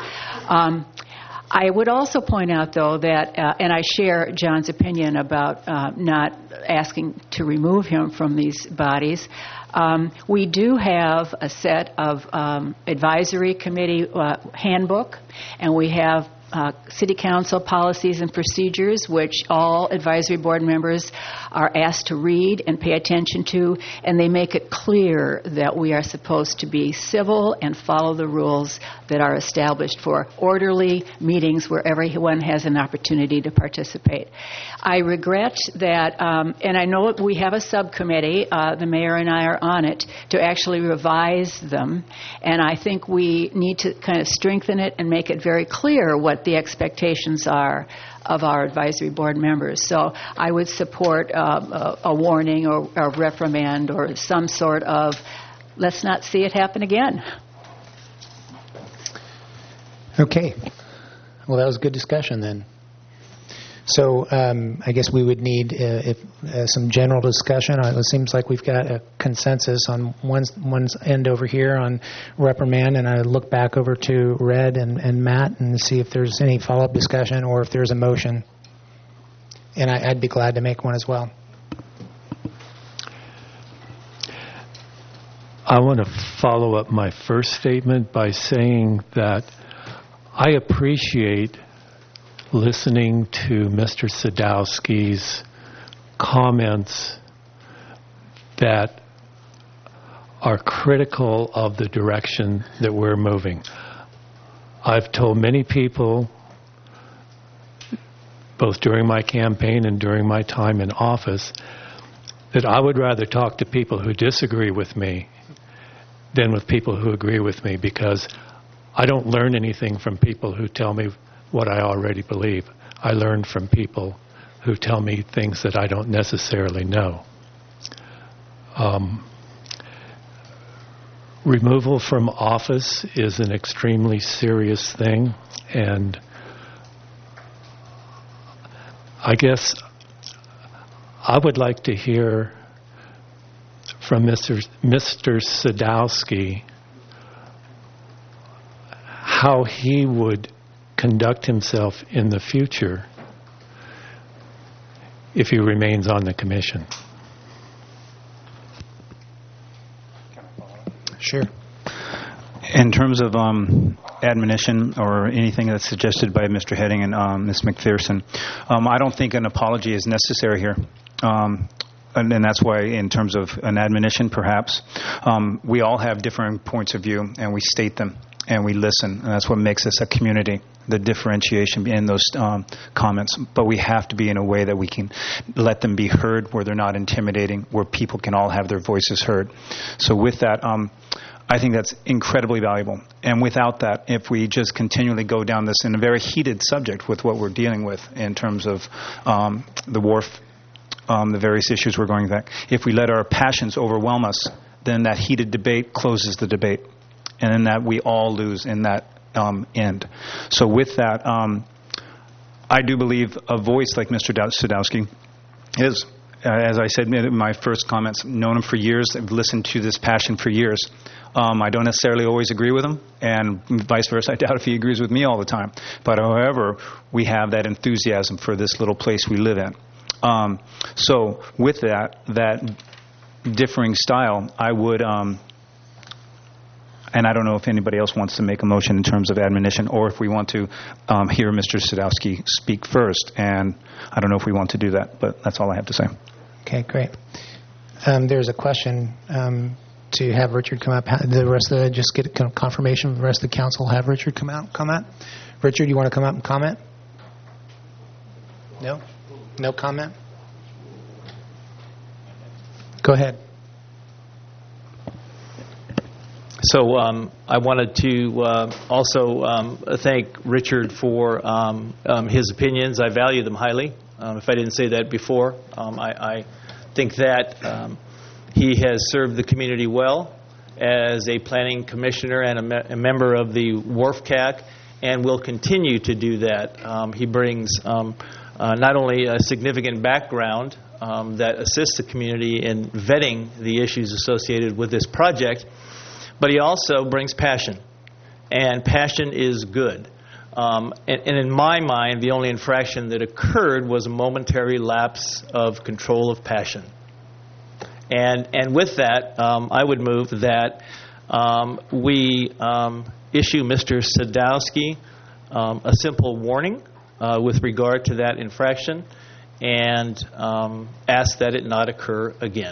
I would also point out, though, that, and I share John's opinion about not asking to remove him from these bodies. We do have a set of advisory committee handbook, and we have City Council policies and procedures, which all advisory board members are asked to read and pay attention to, and they make it clear that we are supposed to be civil and follow the rules that are established for orderly meetings where everyone has an opportunity to participate. I regret that, and I know we have a subcommittee, the mayor and I are on it, to actually revise them, and I think we need to kind of strengthen it and make it very clear what the expectations are of our advisory board members. So I would support a warning or a reprimand or some sort of, let's not see it happen again. Okay. Well, that was good discussion then. So I guess we would need some general discussion. It seems like we've got a consensus on one's end over here on reprimand, and I look back over to Red and Matt and see if there's any follow-up discussion or if there's a motion. And I'd be glad to make one as well. I want to follow up my first statement by saying that I appreciate listening to Mr. Sadowski's comments that are critical of the direction that we're moving. I've told many people, both during my campaign and during my time in office, that I would rather talk to people who disagree with me than with people who agree with me, because I don't learn anything from people who tell me what I already believe. I learn from people who tell me things that I don't necessarily know. Removal from office is an extremely serious thing, and I guess I would like to hear from Mr. Sadowski how he would conduct himself in the future if he remains on the commission. Sure. In terms of admonition or anything that's suggested by Mr. Heading and Ms. McPherson, I don't think an apology is necessary here. And that's why, in terms of an admonition, perhaps, we all have different points of view, and we state them, and we listen, and that's what makes us a community, the differentiation in those comments. But we have to be in a way that we can let them be heard, where they're not intimidating, where people can all have their voices heard. So with that, I think that's incredibly valuable. And without that, if we just continually go down this in a very heated subject with what we're dealing with in terms of the wharf, the various issues we're going through, if we let our passions overwhelm us, then that heated debate closes the debate. And then that we all lose in that end. So with that, I do believe a voice like Mr. Sadowski is, as I said in my first comments, known him for years, I've listened to this passion for years. I don't necessarily always agree with him, and vice versa. I doubt if he agrees with me all the time. But however, we have that enthusiasm for this little place we live in. So with that differing style, I would, and I don't know if anybody else wants to make a motion in terms of admonition, or if we want to hear Mr. Sadowski speak first. And I don't know if we want to do that, but that's all I have to say. Okay, great. There's a question to have Richard come up. The rest of just get confirmation from the rest of the council. Have Richard come out. Richard, you want to come up and comment? No? No comment? Go ahead. So I wanted to also thank Richard for his opinions. I value them highly. If I didn't say that before, I think that he has served the community well as a planning commissioner and a member of the WRF-CAC, and will continue to do that. He brings not only a significant background that assists the community in vetting the issues associated with this project, but he also brings passion, and passion is good. And in my mind, the only infraction that occurred was a momentary lapse of control of passion. And with that, I would move that we issue Mr. Sadowski a simple warning with regard to that infraction, and ask that it not occur again.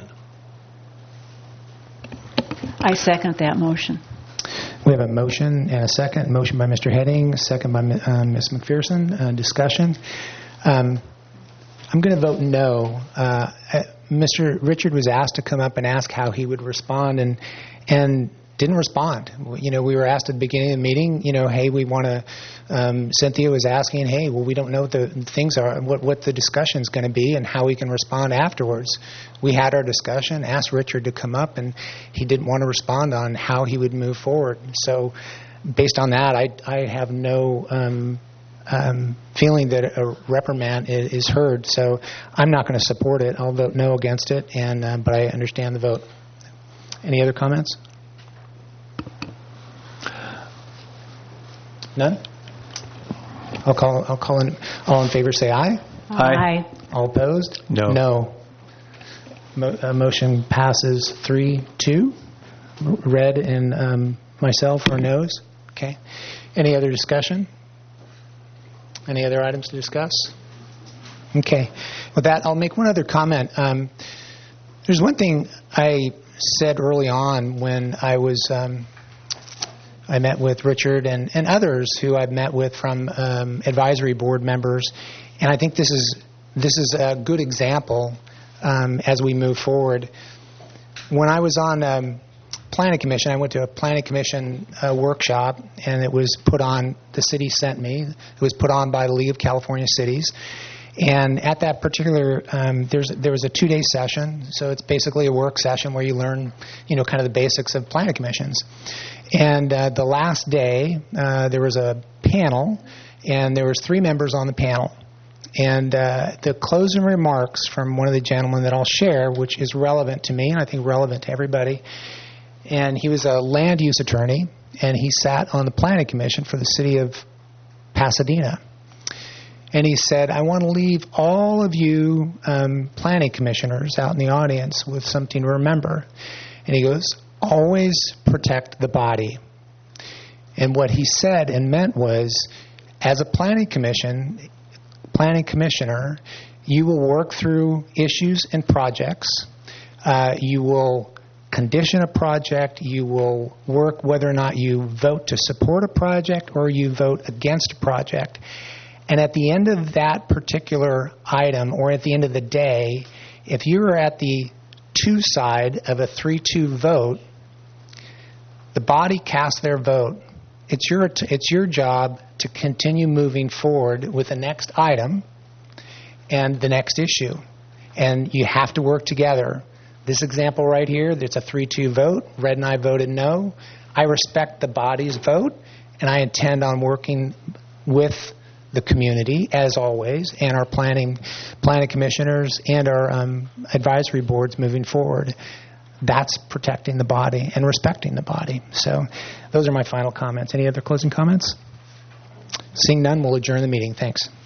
I second that motion. We have a motion and a second. Motion by Mr. Heading, second by Ms. McPherson. Discussion. I'm going to vote no. Mr. Richard was asked to come up and ask how he would respond, and didn't respond. You know, we were asked at the beginning of the meeting, hey, we want to, Cynthia was asking, hey, well, we don't know what the things are, what the discussion's going to be and how we can respond afterwards. We had our discussion, asked Richard to come up, and he didn't want to respond on how he would move forward. So based on that, I have no feeling that a reprimand is heard. So I'm not going to support it. I'll vote no against it, but I understand the vote. Any other comments? None? I'll call in. All in favor say aye. Aye. All opposed? No. No. Motion passes 3-2. Red and myself are no's. Okay. Any other discussion? Any other items to discuss? Okay. With that, I'll make one other comment. There's one thing I said early on when I was I met with Richard and others who I've met with from advisory board members, and I think this is a good example as we move forward. When I was on Planning Commission, I went to a Planning Commission workshop, and it was put on, the city sent me, it was put on by the League of California Cities. And at that particular, there was a 2-day session, so it's basically a work session where you learn, kind of the basics of planning commissions. And the last day, there was a panel, and there was 3 members on the panel. And the closing remarks from one of the gentlemen that I'll share, which is relevant to me and I think relevant to everybody. And he was a land use attorney, and he sat on the planning commission for the city of Pasadena. And he said, I want to leave all of you planning commissioners out in the audience with something to remember. And he goes, always protect the body. And what he said and meant was, as a planning commissioner, you will work through issues and projects. You will condition a project. You will work whether or not you vote to support a project or you vote against a project. And at the end of that particular item, or at the end of the day, if you are at the 2 side of a 3-2 vote, The body casts their vote. It's your job to continue moving forward with the next item and the next issue. And you have to work together. This example right here, it's a 3-2 vote. Red and I voted no. I respect the body's vote, and I intend on working with the community, as always, and our planning commissioners and our advisory boards moving forward. That's protecting the body and respecting the body. So those are my final comments. Any other closing comments? Seeing none, we'll adjourn the meeting. Thanks.